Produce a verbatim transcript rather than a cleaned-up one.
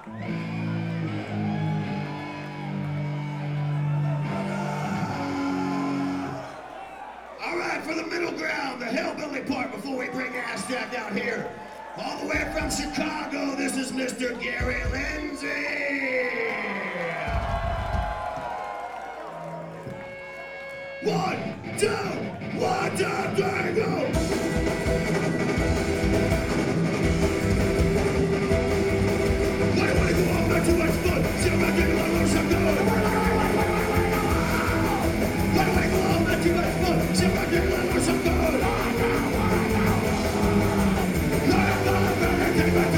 All right, for the middle ground, the hillbilly part before we bring Aztec out here. All the way from Chicago, this is Mister Gary Lindsay. One, two, one, two, three, go! Why do I go on back too much fun? Sit back and let us go. Why do I go on back too much fun? Sit back and let us go. Let us go, baby, take back